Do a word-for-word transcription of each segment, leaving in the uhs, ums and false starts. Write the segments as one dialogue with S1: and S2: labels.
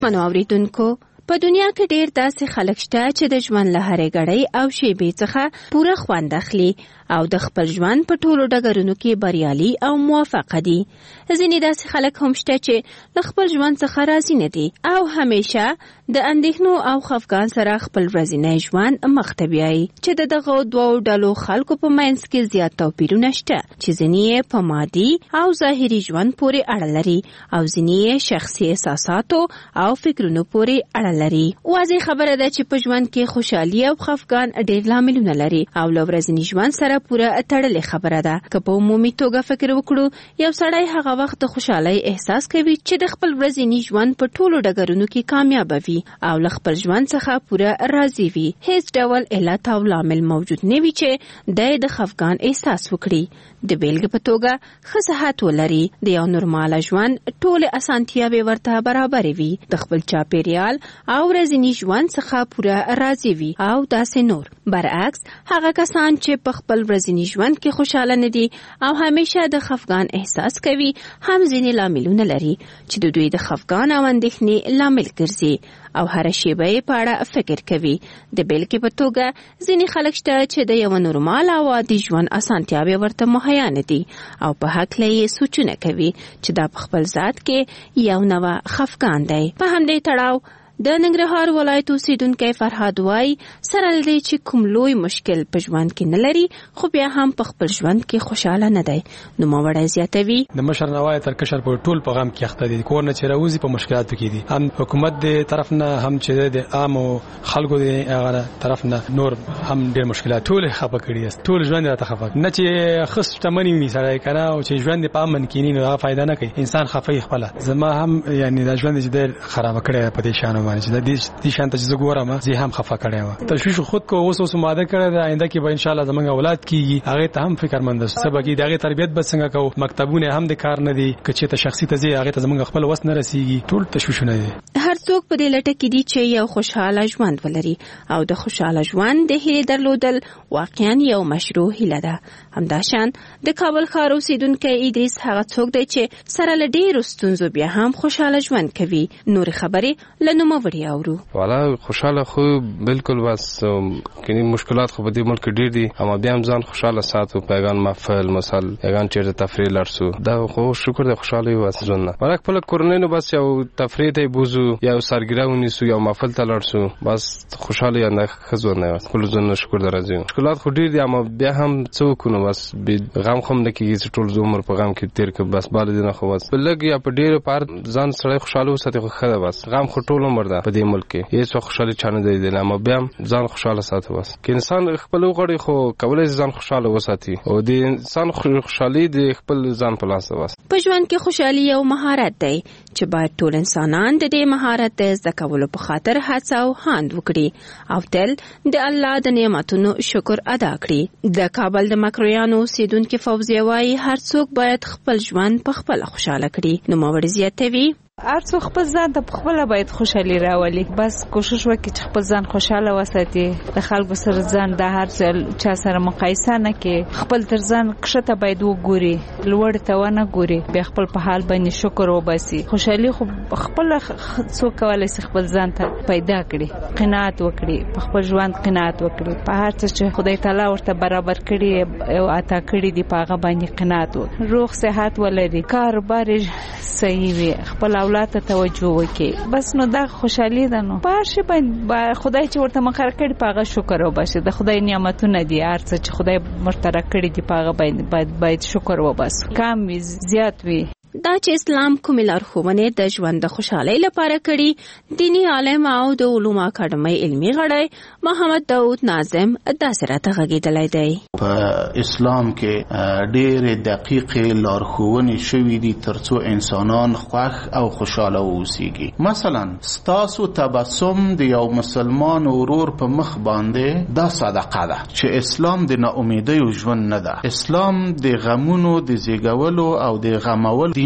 S1: منو اوریدونکو، په دنیا کې ډېر داسې خلک شته چې د ژوند له هرې ګړۍ او شېبې څخه پوره خوند اخلي او د خپل ژوند په ټولو ډګرونو کې بریالي او موفق دي. ځینې داسې خلک هم شته چې له خپل ژوند څخه راضي نه دي او همیشه د اندېښنو او خفګان سره خپل ورځنی ژوند مخ ته بیایي چې د دغو دوو ډلو خلکو په منځ کې زیات توپیرونه شته چې ځینې یې په مادي او ظاهري ژوند پورې اړه لري او ځینې یې شخصي احساساتو او فکرونو پورې اړه لري. واضح خبره ده چې په ژوند کې خوشحالي او خفګان ډېر لاملونه لري او له ورځني ژوند سره پوره تړلې خبره ده. که په عمومي توګه فکر وکړو، یو سړی هغه وخت د خوشحالۍ احساس کوي چې د خپل ورځني ژوند په ټولو ډګرونو کې کامیاب وي او له خپل ژوند څخه پوره راضي وي. هیڅ ډول علت او لامل موجود نه وي چې د د خفګان احساس وکړي. د بیلګې په توګه ښه صحت ولري، د یو نورماله ژوند ټولې اسانتیاوې ورته برابرې وي، د خپل چاپیریال او ورځني ژوند څخه پوره راضي وي او داسې نور. برعکس هغه کسان چې په خپل ورځني ژوند کې خوشاله نه دي او همیشه د خفګان احساس کوي هم ځینې لاملونه لري چې د دوی د خفګان او اندېښنې لامل ګرځي او هر شیبه یې په اړه فکر کوي. د بیلګې په توګه ځینې خلک شته چې د یو نورمال او عادي ژوند اسانتیاوې ورته مهیا نه دي او په هکله یې سوچونه کوي چې دا په خپل ذات کې یو نوع خفګان دی. په همدې تړاو د ننګرهار ولایت اوسیدونکی فرهاد وای سره لدی چې کوم لوی مشکل په ژوند کې نه لري خو بیا هم په خپل ژوند کې خوشاله نه دی. نو ماوړی زیاتوي
S2: د مشر نوای تر کشر په ټول په غم کې اخته دي، کور نه چې راوځي په مشکلاتو کې دي، هم حکومت د طرف نه هم چې د عام خلکو د هغه طرف نه نور هم ډېر مشکلات ټول خپه کړي است. ټول ژوند راته خپه نه چې خص تمنې می سره کنه او چې ژوند په امن کې نه هغه فائدہ نه کوي. انسان خفه خپل زما هم یعنی د ژوند چې خراب کړي په دې شان باندې د دې دي شانته چې ګورم زه هم خفه کړم. تشویش خود کو اوس اوس ماده کړه د آینده کې به ان شاء الله زمونږ اولاد کیږي، هغه ته هم فکرمند اوسه سبا کې دغه تربیت به څنګه کو، مکتبونه هم د کار نه دي کچې ته شخصي ته هغه ته زمونږ خپل وس نه رسیږي. ټول تشویشونه دي.
S1: هر څوک په دې لټه کې دي چې یو خوشاله ژوند ولري او د خوشاله ژوند د هیلې درلودل واقعا یو مشروع هیله ده. همداشان د کابل ښار اوسیدونکی ادریس هغه څوک دی چې سره له ډېرو ستونزو بیا هم خوشاله ژوند کوي. نور خبرې له نوموړي اورو.
S3: والا خوشاله خو بالکل بس کني مشکلات خو په دې ملک ډېر دي، اما بیا هم ځان خوشاله ساتو. پیغام محفل مثال پیغام چیرته تفریح لرسو دا خو شکر د خوشاله وي ځون نه ورک په کورنۍ نو بس یو تفریح ته بوزو یا سرګرا ونیسو یا محفل ته لرسو بس خوشاله یا نه خزون نه کول ځون شکر درځي. مشکلات خو ډېر دي اما بیا هم څوک نو بس غم خم نه کیږي ټول عمر په غم کې تیر ک بس بال دي نه خو بس بلګ یا په ډېر پار ځان سره خوشاله وساتي خو خره بس غم خو ټول عمر ده په دې ملک کې هیڅ خوشاله چانه دی نه اما بیا ځان خوشاله ساتي. بس کې انسان خپل غړي خو کولای ځان خوشاله وساتي او د انسان خوشحالي د خپل ځان په لاس ده. بس
S1: په ژوند کې خوشحالي یو مهارت دی چې باید ټول انسانان د دې مهارت د زده کولو په خاطر هڅه او هاند وکړي او تل د الله د نعمتونو شکر ادا کړي. د کابل د مکرویانو اوسیدونکي فوزیه وايي هر څوک باید خپل ژوند په خپل خوشاله کړي. نو ماوړي زیاتوي
S4: هر څوک خپل ځان ته خپل باید خوشحالي راولي. بس کوشش وکړي چې خپل ځان خوشاله وساتي، د خلکو سره ځان د هر چا سره مقایسه نه کړي، خپل تر ځان کښته باید وګوري، لوړ ته ونه ګوري، بیا خپل په حال باندې شکر وباسي. خوشحالي خو خپل څوک کولای شي خپل ځان ته پیدا کړي، قناعت وکړي، په خپل ژوند قناعت وکړي، په هر څه چې خدای تعالی ورته برابر کړي او عطا کړي دی په هغه باندې قناعت وکړي، روغ صحت ولري، کاروبار صحیح وي، خپل اولاد ته توجه وکړي. بس نو دا خوشحالي ده. نو په هر شي باندې خدای چې ورته مقرر کړي په هغه شکر وباسي. د خدای نعمتونه دي، هر څه چې خدای مشترک کړي دي په هغه باندې باید شکر وباسو، کم وي زیات وي.
S1: دا چې اسلام کومې لارښوونې د ژوند د خوشحالۍ لپاره کړي، دینی عالم او د علومو اکاډمۍ علمي غړی محمد داود ناظم داسې راته غږېدلی دی.
S5: په اسلام کې ډېرې دقیقې لارښوونې شوي دي ترڅو انسانان خوښ او خوشحاله اوسیږي. مثلا ستاسو تبسم د یو مسلمان ورور په مخ باندې دا صدقه ده چې اسلام د ناامیدۍ ژوند نه ده. اسلام د غمونو د زیږولو او د غمول دین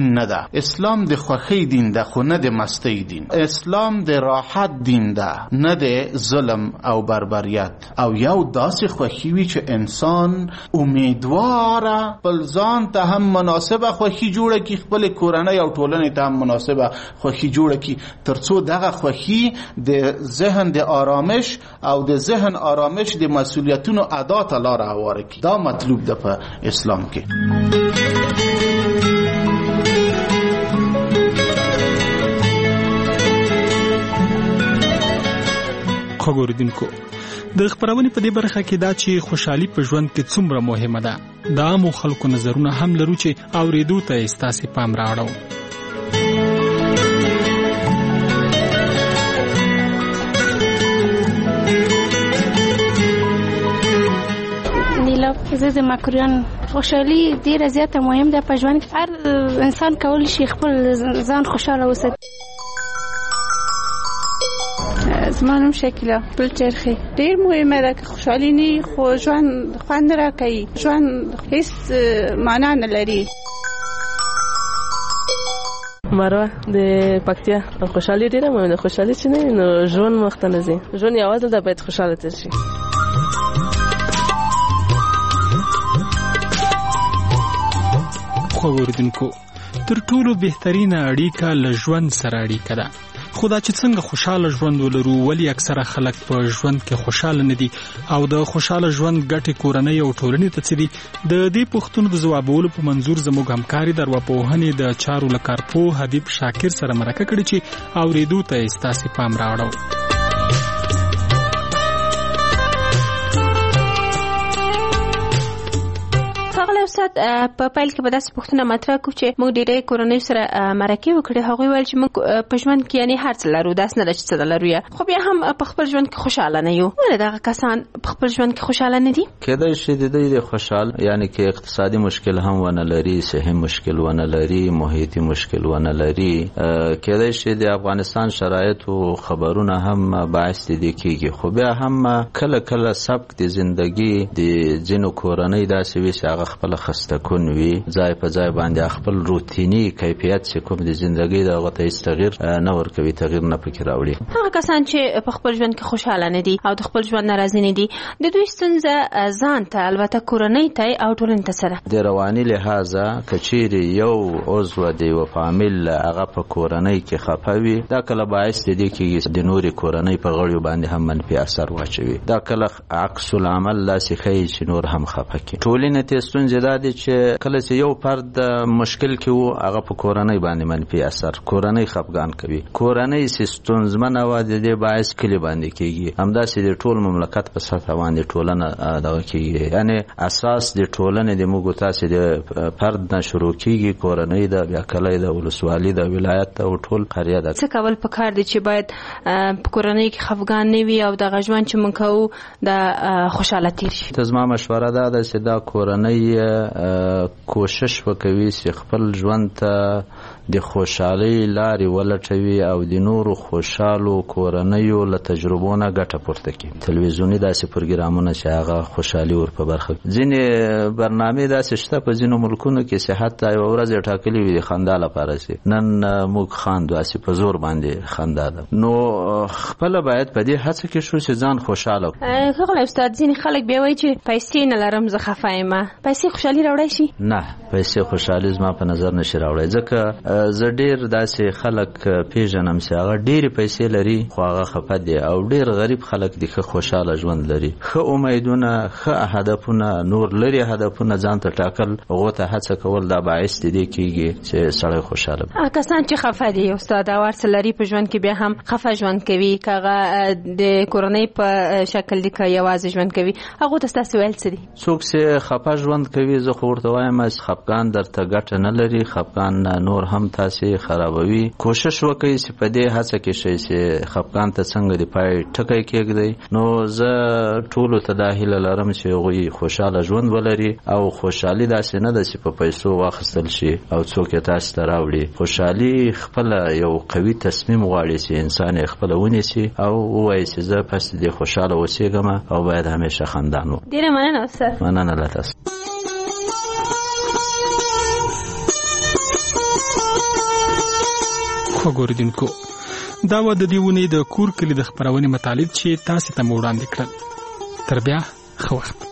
S5: دین نه ده. اسلام د خوښۍ دین ده خو نه د مستۍ دین. اسلام د راحت دین ده نه د ظلم او بربریت. او یو داسې خوښي وي چې انسان امیدواره خپل ځان ته هم مناسبه خوښي جوړه کړي، خپل کورنۍ او ټولنې ته هم مناسبه خوښي جوړه کړي، ترڅو دغه خوښي د ذهن د آرامش او د ذهن آرامش د مسؤلیتونو ادا ته لاره هواره کړي. دا مطلوب ده په اسلام کې.
S6: خبردونکو د خبرونې په دې برخه کې دا چې خوشحالي په ژوند کې څومره مهمه ده، د عامو خلکو نظرونه هم لرو چې اوریدو ته ستاسو پام راوړو.
S7: نیلا زه د ماکریان خوشحالي ډیره زیاته مهم ده په ژوند کې. هر انسان کولی شي خپل ځان خوشاله وساتي.
S8: زما نوم شکیلا بل چرخی. ډیر مهمه ده که خوشحالي نه خو ژوند خوند راکوي، ژوند هیڅ معنا نه لري.
S9: مروه د پکتیا. خوشحالي ډیره مهمه ده، خوشحالي چې نه نو ژوند مخته نه ځي. ژوند یوازې ده، باید خوشاله تیر شي.
S6: خو اوریدونکو تر ټولو بهترینه اړیکه له ژوند سره اړیکه ده. خو دا چې څنګه خوشاله ژوند ولرو، ولی اکثره خلک په ژوند کې خوشاله نه دي او د خوشاله ژوند ګټې کورنۍ او ټولنې ته څه دي؟ د دې پوښتنو د ځوابولو په منظور زموږ همکاري د ارواپوهنې د چارو له کارپوه حبیب شاکر سره مرکه کړې چې اوریدو ته یې ستاسې پام راوړو.
S1: استاد په پیل کې به داسې پوښتنه مطرح کړو چې موږ ډېرې کورنۍ سره مرکې وکړې، هغوی ویل چې موږ په ژوند کې یعنې هر څه لرو، داسې نه ده چې څه نه لرو، خو بیا هم په خپل ژوند کې خوشحاله نه یو. ولې دغه کسان په خپل ژوند کې خوشحاله نه دي؟
S10: کېدای شي د دوی د خوشحال یعنې کې اقتصادي مشکل هم ونه لري، صحي مشکل ونه لري، محیطي مشکل ونه لري. کېدای شي د افغانستان شرایط او خبرونه هم باعث دي کېږي، خو بیا هم کله کله سبک د زندگی د ځینو کورنۍ داسې وي چې هغه خپل خسته کن وي، ځای په ځای باندې خپل روتینی کیفیت چې کوم د ژوندۍ دغه ته هیڅ تغییر نه ورکوي، تغییر نه پکې راوړي.
S1: هغه کسان چې په خپل ژوند کې خوشاله نه دي او د خپل ژوند ناراضي نه دي، د دوی ستونزه ځان ته البته کورنۍ ته او ټولنې ته سره
S10: د رواني لحاظه کچېرې یو عضو دی و فامیل هغه په کورنۍ کې خفه وي، دا کله باعث دی چې د نوري کورنۍ په غړیو باندې هم منفي اثر واچوي. دا کله عکس العمل لاسې ښیي چې نور هم خفه کړي. ټولنې ته ستونزه دا دی چې کله چې یو فرد مشکل کې وو هغه په کورنۍ باندې منفي اثر، کورنۍ خفګان کوي، کورنۍ ستونزمنه و د دې باعث کلی باندې کېږي، همداسې د ټول مملکت په سطح باندې ټولنه دغه کېږي. یعنی اساس د ټولنې د موږ تاسو د فرد نه شروع کېږي، کورنۍ د بیا کلی د ولسوالۍ د ولایت او ټول قریه د
S1: څه کول پکار دي چې باید په کورنۍ کې خفګان نه وي او د ژوند چې موږ کوو د خوشاله تیر شي.
S10: زما مشوره ده چې دا کورنۍ کوشش وکوي چې خپل ژوند ته د خوشحالۍ لارې ولټوي او د نورو خوشحالو کورنیو له تجربو نه ګټه پورته کړي. تلویزیوني داسې پروګرامونه چې هغه خوشحالي ور په برخه، ځینې برنامې داسې شته په ځینو ملکونو کې چې حتی یوه ورځ ټاکلې وي د خندا لپاره چې نن موږ خاندو، هسې په زور باندې خندا ده. نو خپله باید په دې هڅه کې شو چې ځان خوشحاله کړو.
S1: ښاغلی استاد، ځینې خلک بیا وایي چې پیسې نه لرم زه خفه یم. پیسې خوشحالي راوړی شي؟
S10: نه، پیسې خوشحالي زما په نظر نشي راوړی، ځکه زه ډیر داسې خلک پیژنم چې هغه ډېرې پیسې لري خو هغه خفه دي، او ډیر غریب خلک دي ښه خوشحاله ژوند لري، ښه امیدونه، ښه هدفونه، نور لري هدفونه ځان ته ټاکل، هغو ته هڅه کول دا باعث دي کېږي چې سړی خوشحاله وي.
S1: کسان چې خفه دي استاد او هر څه لري په ژوند کې بیا هم خفه ژوند کوي، که هغه د کورنۍ په شکل دي که یوازې ژوند کوي، هغو ته ستاسې ویل څه دي؟
S10: څوک چې خفه ژوند کوي زه خو ورته وایم خفګان درته ګټه نه لري، خفګان نور هم تاسې خرابوي. کوشش وکړئ چې په دې هڅه کې شئ چې خفګان ته څنګه د پای ټکی کېږدئ. نو زه ټولو ته دا هیله لرم چې هغوی خوشحاله ژوند ولري، او خوشحالي داسې نه ده چې په پیسو واخیستل شي او څوک یې تاسو ته راوړي. خوشحالي خپله یو قوي تصمیم غواړي چې انسان یې خپله ونیسي او ووایي چې زه پس دې خوشحاله اوسېږم او باید همیشه خندان وم.
S1: ډېره مننه استاد.
S10: مننه له تاسو.
S6: خوګوردونکو دا و د دیونې د کور کلی د خبرونې مطالب چې تاسو ته وړاندې کړل. تر بیا ښه وخت.